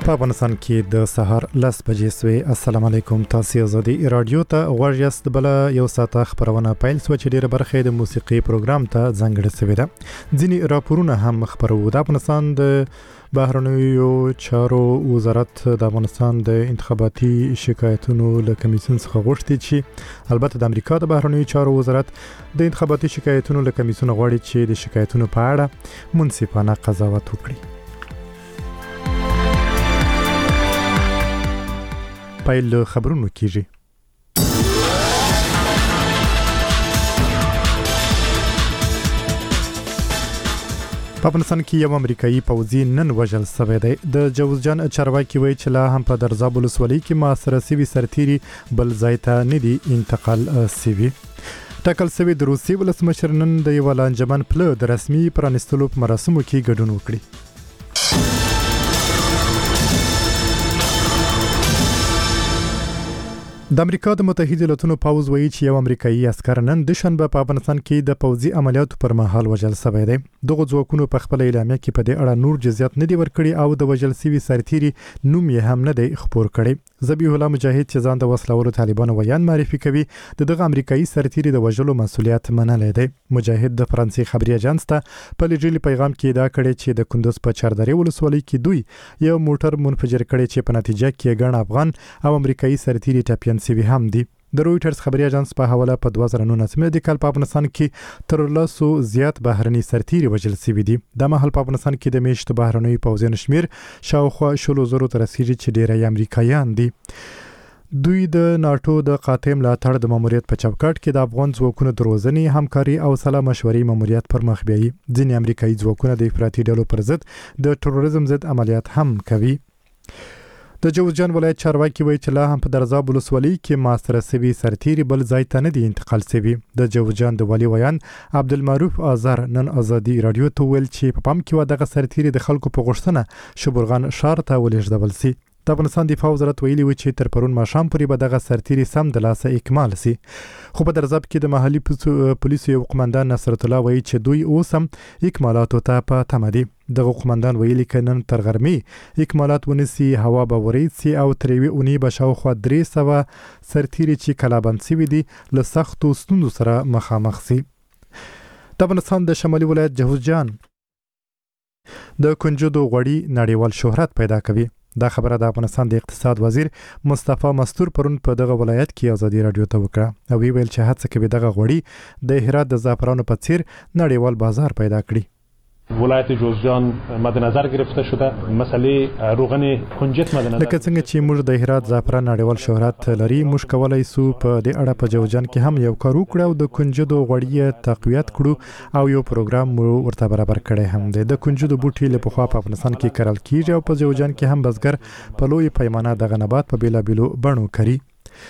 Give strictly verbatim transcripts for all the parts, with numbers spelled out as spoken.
په افغانستان کې د سهار لس بجې سوي. السلام علیکم. تاسو آزادي رادیو ته ورجست بل یو ساعت خبرونه پیل سو چې ډیره برخه د موسیقي پروګرام ته ځانګړې شوې ده. ځینی راپورونه هم خبرو د افغانستان د بهرنیو چارو وزارت د افغانستان د انتخاباتي شکایتونو له کمیسیون څخه غوښتي چې البته د امریکا د بهرنیو چارو وزارت د انتخاباتي شکایتونو له کمیسیون غواړي چې د شکایتونو په اړه منصفانه قضاوت وکړي. پیل خبرونه کیږي. په افغانستان کې یو امریکایي پوځي نن وژل شوی دی. د جوزجان چارواکي وایي چې لا هم په درزاب ولسوالۍ کې محاصره شوي سرتیري بل ځای ته نه دي انتقال شوي. ټاکل شوی د روسیې ولسمشر نن د یو لانجمن پله د رسمي پرانیستلو په مراسمو کې ګډون وکړي. د امریکا د متحده ایالاتونو پوځ وایي چې یو امریکایي عسکر نن د شنبه په افغانستان کې د پوځي عملیاتو پر مهال وژل شوی دی. دغه ځواکونو په خپل اعلامیه کې په دې اړه نور جزئیات نه دي ورکړي او د وژل شوي سرتیري نوم یې هم نه دی خپور کړی. ذبیح الله مجاهد چې ځان د وسلوالو طالبانو ویان معرفي کوي د دغه امریکایي سرتیري د وژلو مسؤلیت منلی دی. مجاهد د فرانسې خبري اژانس ته په لیږلي پیغام کې ادعا کړې چې د کندوز په چاردرې ولسوالۍ کې دوی یو موټر منفجر کړی چې په نتیجه کې ګڼ افغان او امریکایي سرتیري ټپیان سوي هم دي. د رويټرز خبري اژانس په حواله په دوه زره نولسم د کال په افغانستان کې تر لسو زیات بهرني سرتیري وژل شوي دي. د مهال په افغانستان کې د میشت بهرني پوځیانو شمیر شاوخوا شلو زرو ته رسیدي چې ډیری امریکایان دي. دوی د ناتو د قاطع ملاتړ د ماموریت په چوکاټ کې د افغان ځواکونو د روزنې همکاري او سلا مشورې ماموریت پر مخ بیایي. ځینې امریکایي ځواکونه د افراطي ډلو پر ضد د تروریزم ضد عملیات هم کوي. د جوزجان ولایت چارواکي وایي چې لا هم په درزاب ولسوالۍ کې محاصره شوي سرتیري بل ځای ته نه دي انتقال شوي. د جوزجان د والي ویان عبدالمعروف آذر نن آزادي رادیو ته ویل چې په پام کې و دغه سرتیري د خلکو په غوښتنه شبرغان ښار ته ولېږدول شي. د افغانستان دفاع وزارت ویلي و چې تر پرون ماښام پورې به دغه سرتیري سم د لاسه اکمال شي. خو په درزاب کې د محلي پولیسو یو قومندان نصرت الله وایي چې دوی اوس هم اکمالاتو ته په تمه دي. دغه قومندان ویلي که نن تر غرمې اکمالات ونیسي هوا به ورید سي او تر یوې اونۍ به شاوخوا درې سوه سرتیري چې کلابند شوي دي له سختو ستونزو سره مخامخ شي. د افغانستان د شمالي ولایت جوزجان د کنجدو غوړي نړیوال شهرت پیدا کوي. دا خبره د افغانستان د اقتصاد وزیر مصطفی مستور پرون په دغه ولایت کې آزادي رادیو ته وکړه او ویل چې هڅه کوي دغه غوړي د هرات د زعفرانو په څیر نړیوال بازار پیدا کړي. ولایت جوزجان مد نظر گرفته شده. مسئله روغن کنجد مد نظر لکه څنګه چې موږ د هرات زعفران نړیوال شهرت لري موږ کولای سو په دې اړه په جوزجان کې هم یو کار وکړو او د کنجدو غوړي تقویت کړو او یو پروګرام مو ورته برابر کړی هم دی. د کنجدو بوټي له پخوا په افغانستان کې کرل کیږي او په جوزجان کې هم بزګر په لوی پیمانه دغه نبات په بیلابیلو بڼو کري.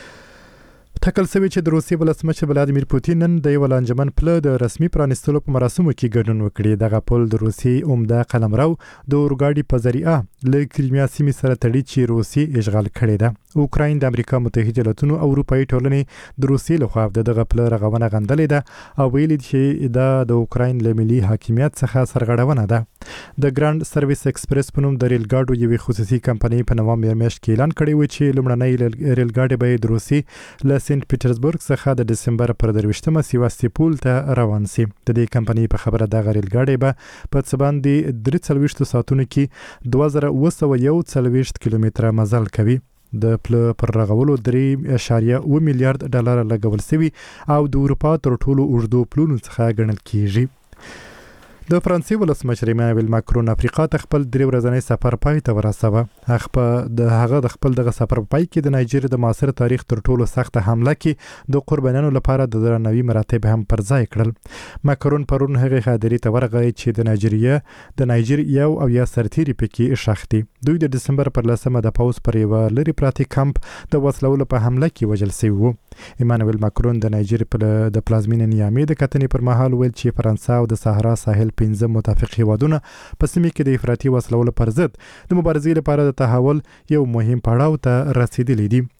ټاکل شوی چې د روسیې ولسمشر ولادیمیر پوتین نن د یو لانجمن پله د رسمي پرانیستلو په مراسمو کې ګډون وکړي. دغه پل د روسیې عمده قلمرو د اورګاډي په ذریعه له کریمیا سیمې سره تړي چې روسیې اشغال کړی ده. اوکراین د امریکا متحده ایالاتونو او اروپایي ټولنې د روسیې لخوا د دغه پله رغونه غندلې ده او ویلي چې دا د اوکراین له ملي حاکمیت څخه سرغړونه ده. د ګراند سرویس ایکسپریس په نوم د ریل ګاډو یوې خصوصي کمپنۍ په نوامبر میاشت کې اعلان کړی و چې لومړنۍ ریل ګاډي به د روسیې له سنت پیټرزبورګ څخه د دسمبر پر درویشتمه سیواستوپول ته روان شي. د دې کمپنۍ په خبره دغه ریل ګاډي به په څه باندې درې څلوېښت ساعتونو کې دوه زره اوه سوه یو څلوېښت کیلومتره مزل کوي. د پله پر رغولو درې اعشاریه اوه میلیارډ ډالر لګول شوي او د اروپا تر ټولو اوږدو پلونو څخه ګڼل کیږي. د فرانسې ولسمشر ایمانوئل ماکرون افریقا ته خپل درې ورځنی سفر پای ته ورسوه. هغه د هغه د خپل دغه سفر پای کې د نایجیریا د معاصر تاریخ تر ټولو سخت حمله کې د قربانیانو لپاره د درناوي مراتب هم پر ځای کړل. ماکرون پرون هغه خادري ته ورغی چې د نایجیریا د نایجیر یو او یا سرتیري پکې شخ دي. دوی د دسمبر پر لسمه د پوز پر یو لری پراتی کمپ د وسلولو په حمله کې وژل شوی وو. ایمانوئل ماکرون د نایجیریا په د پلازمینې نیامې د کتنې پر مهال ویل چې فرانسه او د صحرا ساحل پنځه متفق هیوادونه په سیمه کې د افراطي وسلولو پر ضد د مبارزې لپاره د تحول یو مهم پړاو ته رسیدلی دي.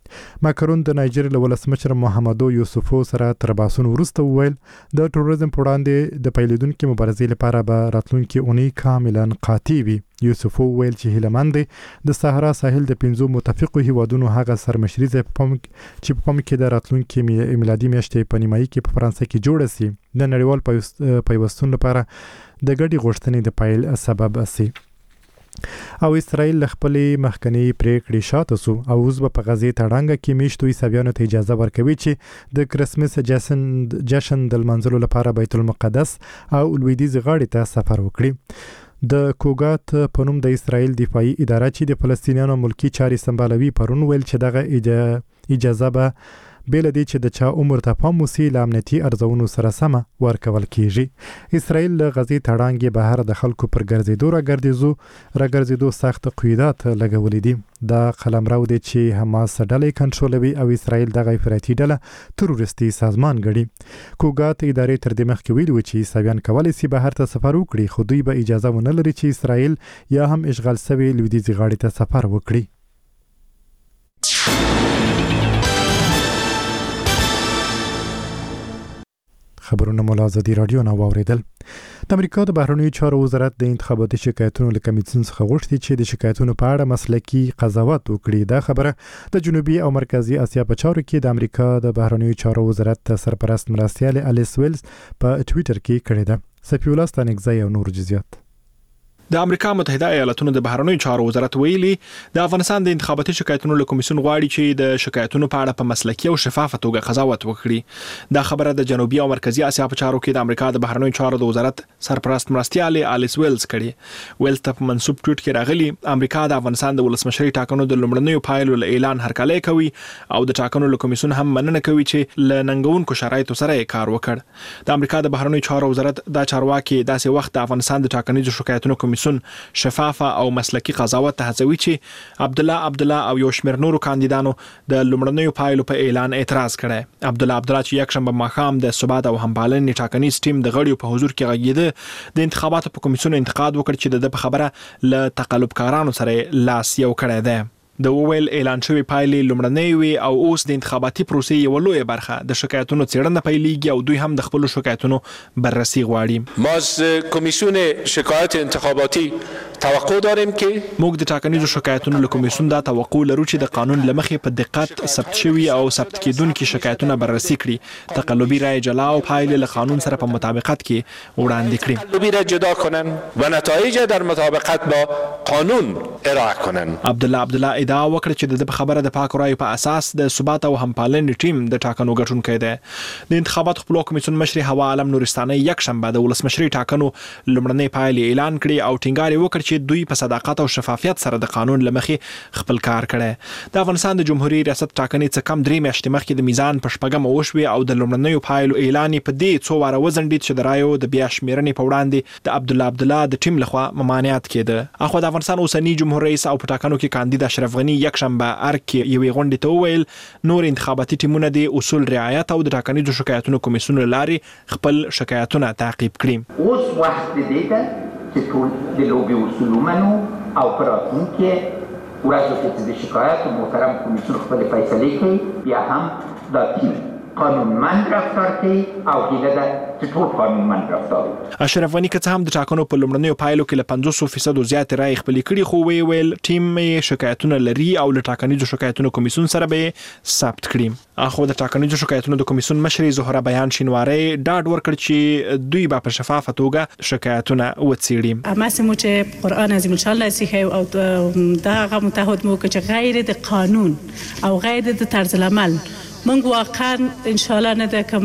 ماکرون د نایجیریا له ولسمشر محمدو یوسفو سره تر باسون وروسته وویل د ټوریزم په وړاندې د پیلېدونکو مبارزې لپاره به راتلونکي اونۍ کاملا قاطع وي. یوسفو وویل چې هیلمند د صحرا ساحل د پنځو متفقو هیوادونو هغه سرمشري ځای په پام چې په پام کې د راتلونکي میلادي میاشتې په نیمایي کې په فرانسه کې جوړ شي د نړیوال پیوستون لپاره د ګډې غوښتنې د پایل سبب شي. او اسرائیل خپلې مخکنی پریکړې شاته سو او اوس په غزې تړانګه کې میشتو عیسویانو ته اجازه ورکوي چې د کرسمس جشن جشن د منځلو لپاره بیت المقدس او لویدیځ غاړې ته سفر وکړي. د کوګات په نوم د اسرائیل دفاعي اداره چې د فلسطینیانو ملکی چاري سمبالوي پرون ویل چې دغه اجازه به بل دي چې د چا عمر ته پام وسی لامنتي ارزونو سره سم ورکول کیږي. اسرائیل له غزې تړانګې بهر د خلکو پر ګرځېدو را ګرځېدو را ګرځېدو سخت قیودات لګولې دي. دا قلمرو دي چې حماس ډلې کنټرولوي او اسرائیل دغه افراطي ډله تروریستي سازمان ګڼي. کوګات ادارې تر دې مخکې ویلي و چې عیسویان کولی سي بهر ته سفر وکړي خو دوی به اجازه ونه لري چې اسرائیل یا هم اشغال شوی لویدیځ غاړې ته سفر وکړي. خبرونه مولا ازادي رادیو نه واوریدل. د امریکا د بهرنیو چارو وزارت د انتخاباتي شکایتونو له کمیسیون څخه غوښتي چې د شکایتونو په اړه مسلکي قضاوت وکړي. دا خبره د جنوبي او مرکزی اسیا په چارو کې د امریکا د بهرنیو چارو وزارت سرپرست مرستیال الیس ویلز په ټوئیټر کې کړې ده. سفی الله ستانګزی او نور جزئیات. د امریکا متحده ایالاتونو د بهرنیو چارو وزارت ویلي د افغانستان د انتخاباتي شکایتونو له کمیسیون غواړي چې د شکایتونو په اړه په مسلکي او شفاف توګه قضاوت وکړي. دا خبره د جنوبي او مرکزی اسیا په چارو کې د امریکا د بهرنیو چارو د وزارت سرپرست مرستیال الیس ویلز کړي. ویلز ته منسوب ټویټ کې راغلي امریکا د افغانستان د ولسمشري ټاکنو د لومړنیو پایلو له اعلان هرکلی کوي او د ټاکنو له کمیسیون هم مننه کوي چې له ننګونکو شرایطو سره کار وکړ. د امریکا د بهرنیو چارو وزارت دا چارواکي داسې وخت د افغانستان د ټاکنیزو شکایتونو کمیسیون شفاف او مسلکی قضاوت ته هڅوي چې عبد الله عبد الله او یو شمېر نورو کاندیدانو د لومړنیو پایلو په اعلان اعتراض کړي. عبد الله عبد الله چې یکشنبه ماښام د ثبات او همبالنې ټاکنیز ټیم د غړیو په حضور کې غږیده د انتخاباتو په کمیسیون انتقاد وکړ چې د خبره له تقلبکارانو سره لاس یو کړی دی. د وویل اعلان شوی پایلې لومړنۍ وي او اوس د انتخاباتي پروسې یو لوی برخه د شکایتونو څېړنه پیلېږي او دوی هم د خپل شکایتونو بررسي غواړي. ما از کمیسیون شکایت انتخاباتی توقع داریم که موږ د ټاکنیزو شکایتونو له کمیسیون دا توقع لرو چې د قانون له مخې په دقت ثبت شوي او ثبت کېدونکي شکایتونه بررسي کړي، تقلبي رای جلا او پایلې له قانون سره په مطابقت کې وړاندې کړي. تقلبی را جدا کنن و نتایج در مطابقت با قانون ارائه کنن. عبد الله عبد الله ادعا وکړه چې د خبره د پاک رای په اساس د ثبات او همپالنې ټیم د ټاکنو ګټونکی دی. د انتخاباتو خپلواک کمیسیون مشر هوا عالم نورستاني یکشنبه د ولسمشري ټاکنو لومړنۍ پایلې اعلان کړي او ټینګار وکړ چې دوی په صداقت او شفافیت سره د قانون لمخې خپل کار کړي. د افغانستان د جمهوریت ریاست ټاکنې څخه کم درې میاشتې مخکې د میزان په شپږم وشوي او د لومړنیو پایلو اعلان په دې څو واره وزنډید چې د رایو د بیا شمیرنې په وړاندې د عبد الله عبد الله د ټیم لخوا ممانعت کېده. اخو د افغانستان اوسنی جمهور رئیس او په ټاکنو کې کاندید اشرف غنی یکشنبه ارک یوې غونډې ته وویل نور انتخاباتي ټیمونه د اصول رعایت او د ټاکنیزو شکایتونو کمیسیون لارې خپل شکایتونه تعقیب کړي. اوس وخت دی چې ټول د لوبي اصول ومنو او پر راتلونکي ورځو کې د شکایت محترم کمیسیون خپل فیصلې کوي بیا هم دا ټیم قانونمند رفتار کوي او هیله ده چې ټول قانونمند رفتار وکړي. اشرف غنی که څه هم د ټاکنو په لومړنیو پایلو کې له پنځوس فیصدو زیاتې رایې خپلې کړي خو ویې ویل ټیم یې شکایتونه لري او له ټاکنیزو شکایتونو کمیسیون سره به یې ثبت کړي. اخو د ټاکنیزو شکایتونو د کمیسیون مشرې زهره بیان شینواری ډاډ ورکړ چې دوی به په شفافه توګه شکایتونه وڅېړي. اماسمو چې قرآن عظیم الله سیخي او دا هغه متحد مو چې غیر د قانون او غیر د طرز العمل من واقعا ان شاء الله نه د کوم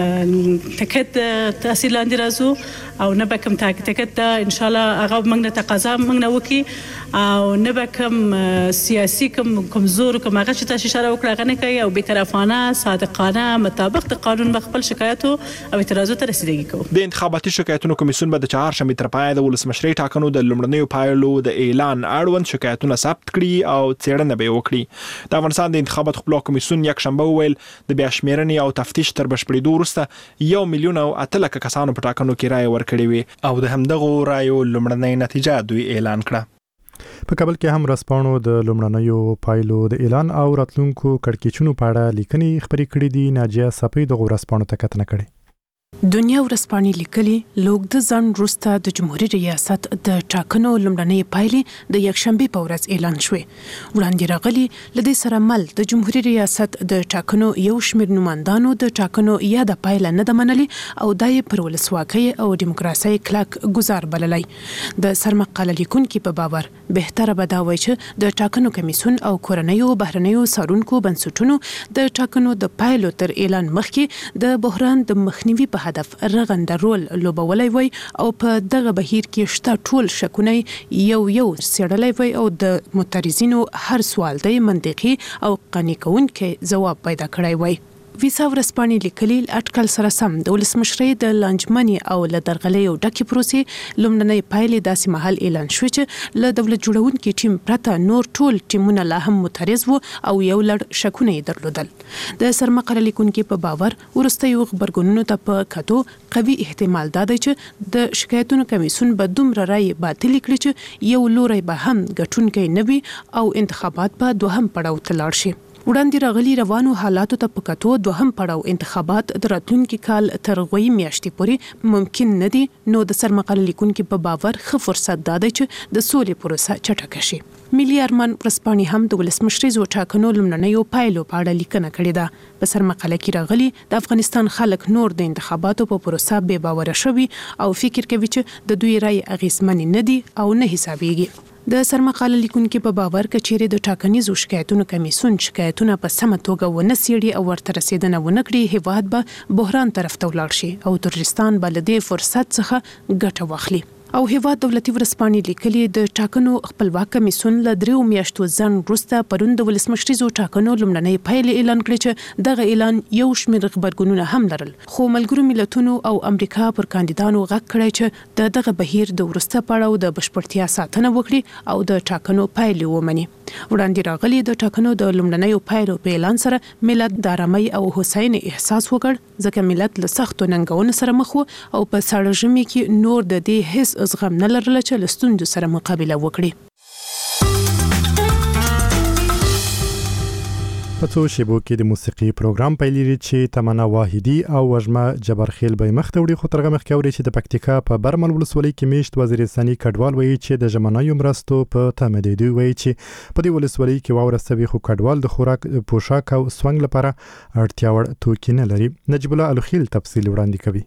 تکت تحصیل لاندې راځو او نه به کوم تکت ان شاء الله هغه موږ نه تقاضا موږ نه وکي او نه به کوم سیاسي کوم کمزور کوم هغه چې تاسو اشاره وکړه غنه کوي او بی‌طرفانه صادقانه مطابق د قانون خپل شکایت او اعتراضات ته رسیدګي کوي. د انتخاباتي شکایتونو کمیسیون به د چهارشنبه تر پایه د ولسمشري ټاکنو د لومړنیو پایلو د اعلان اړوند شکایتونه ثبت کړي او څېړنه به وکړي. د افغانستان د انتخاباتو خپلواک کمیسیون یکشنبه وویل د بیا شمیرنې او تفتیش تر بشپړېدو وروسته یو میلیون او اته لکه کسانو په ټاکنو کې رایې ورکړې وي او د همدغو رایو لومړنۍ نتیجه دوی اعلان کړه. په کابل کې هم رسپانو د لومړنیو پایلو د اعلان او راتلونکو کړکېچونو په اړه لیکنې خبرې کړې دي. ناجیه صفی د رسپانو ته کتنه کړې. دنیا ورسپانې لیکلي لوګ د ځان وروسته د جمهوریت ریاست د ټاکنو لومړنۍ پایلې د یکشنبه په ورځ اعلان شوې. وړاندې راغلي لدې سره مل د جمهوریت ریاست د ټاکنو یو شمېر نوماندانو د ټاکنو یا د پایله نه د منلي او دای پر ولسواکۍ او دیموکراسي کلک گزار بللی. د سرمقاله لیکونکو په باور بهتره به دا وای چې د ټاکنو کمیسیون او کورنیو بهرنیو څارونکو بنسټونو د ټاکنو د پایلو تر اعلان مخکې د بحران د مخنیوي په هدف رغنده رول لوبولی وای او په دغه بهیر کې شته ټول شکونه یو یو سړلای وای او د معترضینو هر سوال د منطقي او قانع کوونکی ځواب پیدا کړی وای. ویسا ورسپانې لیکلي اټکل سره سم د ولسمشرۍ د لانجمنې او له درغلۍ او ډکې پروسې لومړنۍ پایلې داسې مهال اعلان شوې چې له دولت جوړونکي ټیم پرته نور ټول ټیمونه لا هم معترض وو او یو لړ شکونه یې درلودل. د سرمقاله لیکونکو په باور وروستیو خبرګونونو ته په کتو قوي احتمال دا دی چې د شکایتونو کمیسیون به دومره رای باطل کړي چې یو لوري به هم ګټونکی نه وي او انتخابات به دوهم پړاو ته لاړ شي. وړاندې راغلي روانو حالاتو ته په کتو دوهم پړاو انتخابات د راتلونکي کال تر غوي میاشتې پورې ممکن نه دي. نو د سرمقاله لیکونکو په باور ښه فرصت دا دی چې د سولې پروسه چټکه شي. ملي ارمان ورسپانې هم د ولسمشریزو ټاکنو لومړنیو پایلو په اړه لیکنه کړې ده. په سرمقاله کې راغلي د افغانستان خلک نور د انتخاباتو په پروسه بې باوره شوي او فکر کوي چې د دوی رای اغیزمن نه دي او نه حسابيږي. د سرمقاله لیکونکو په باور کچېره د ټاکنیزو شکایتونو کمیسیون شکایتونه په سمه توګه ونه سیړي او ورته رسیدنه ونه کړي، هیواد به بحران طرف ته ولاړ شي او ترجستان به له دې فرصت څخه ګټه واخلي. او هیواد دولتي ورسپانې لیکلي د ټاکنو خپلواک کمیسیون له دریو میاشتو ځنډ وروسته پرون د ولسمشریزو ټاکنو لومړنۍ پایلې اعلان کړې چې دغه اعلان یو شمېر خبرګونونه هم لرل، خو ملګرو ملتونو او امریکا پر کاندیدانو غږ کړی چې د دغه بهیر د وروسته پړاو د بشپړتیا ساتنه وکړي او د ټاکنو پایلې ومني. وړاندې راغلي د ټاکنو د لومړنیو پایلو په اعلان سره ملت د آرامۍ او هوساینې احساس وکړ، ځکه ملت له سختو ننګونو سره مخ و او په ساړه ژمي کې نور د دې هیڅ زغم نه لرله چې له ستونزو سره مقابله وکړي. په څو شیبو کې د موسیقي پروګرام پیلېږي چې تمنا واحدي او وژمه جبرخیل به مخ ته وړي. خو ترغه مخ کې اوري چې د پکتیکا په برمل ولسوالۍ کې میشت وزیرستاني کډوال وایي چې د ژمنیو مرستو په تمه دي. دوی وایي چې په دې ولسوالۍ کې واوره سوي خو کډوال د خوراک، پوشاک او سونګ لپاره اړتیا وړ توکي نه لري. نجیب الله الخیل تفصیل وړاندې کوي.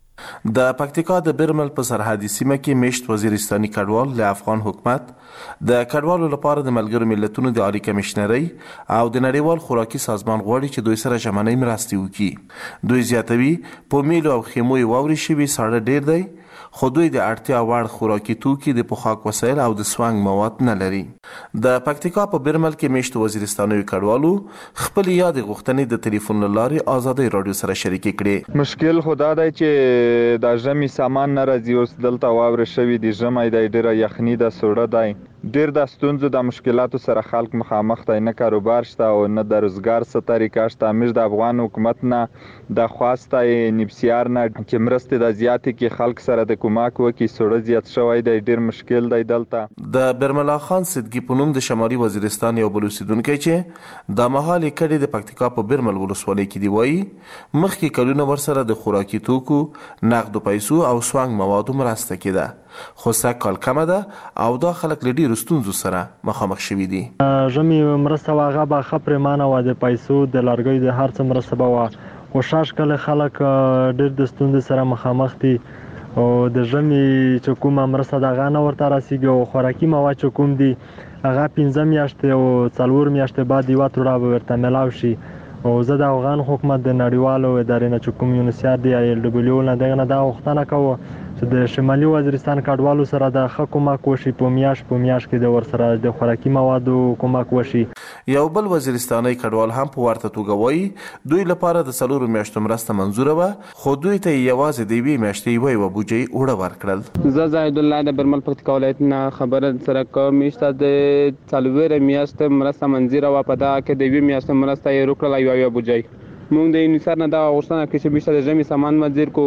د پکتیکا د برمل په سرحدي سیمه کې میشت وزیرستاني کډوال له افغان حکومت د کډوالو لپاره د ملګرو ملتونو د عالی کمشنرۍ او د نړیوال خوراکي سازمان غواړي چې دوی سره ژمنۍ مرستې وکړي. دوی زیاتوي په میلو او خیمو واوري شوي ساړه ډیر دی، خو دوی د اړتیا وړ خوراکي توکي، د پوښاک وسایل او د سوانګ مواد نه لري. د پکتیکا په برمل کې میشت وزیرستاني کډوالو خپل یاد غوښتنې د ټلیفون لارې آزادۍ رادیو سره شریکې کړې. مشکل خدا دی چې د ژمي سامان نه راځي، اوس دلته واوره شوي دي، ژمی دی، ډیره یخني ده، سوړه دی، ډیر د ستونزو د مشکلاتو سره خلک مخامخ دي، نه کاروبار شته او نه د روزګار څه طریقه شته. موږ د افغان حکومت نه د خواسته نبسیار نه چې مرستې د زیاتې کې خلک سره د کومک وکړي، سوړه زیات شوی دی، ډیر مشکل دی دلته. د برملا خان صدقي په نوم د شمالي وزیرستان یو بل اوسیدونکی چې د مهال کډې د پکتیکا په برمل ولسوالۍ کې دی وایي مخکې کلونه ورسره د خوراکي توکو، نقدو پیسو او سوانګ موادو مرسته کېده، خو سږکال کمه ده او دا خلک له ډېرو ستونزو سره مخامخ شوي دي. ژمي مرسته وه هغه به ښه پرېمانه وه، د پیسو، د لرګیو، د هر څه مرسته به وه، خو شاش کله خلک ډېر د ستونزې سره مخامخ دي او د ژمي چې کومه مرسته د هغه نه ورته رسېږي او خوراکي مواد چې کوم دي هغه پنځه میاشتې او څلور میاشتې بعد یوه توړه به ورته میلاو شي. او زه د افغان حکومت د نړیوالو ادارې نه چې کوم یونیسیار دی یا ایل ډبلیو نه دغه نه دا غوښتنه کوو چې د شمالي وزیرستان کډوالو سره د ښه کومک وشي، په میاشت په میاشت کې د ورسره د خوراکي موادو کومک وشي. یو بل وزیرستاني کډوال هم په ورته توګه وایي دوی لپاره د څلورو میاشتو مرسته منظوره وه، خو دوی ته یوازې د یوې میاشتې یوه یوه بوجۍ اوړه ورکړل. زه زاهد الله د برمل پکتیکا ولایت نه خبره سره کوم. میاشته د څلورې میاشتې مرسته منظوره وه، په دغه کې د یوې میاشتې مرسته یې وکړله یوه یوه بوجۍ. موږ د یونیسر نه دغه غوښتنه کوي چې میاشته د ژمي سامان منظور کړو،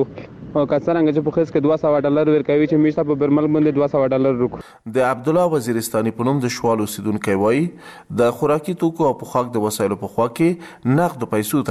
او کڅرنګ چې په خص کې دوه سوه ډالر ورکوي چې میشته په برمل باندې دوه سوه ډالر ورکو د عبد الله وزیرستاني په نوم د شوال اوسیدونکو وایي د خوراکي توکو او پوښاک د وسایلو په خوا کې نقد پیسو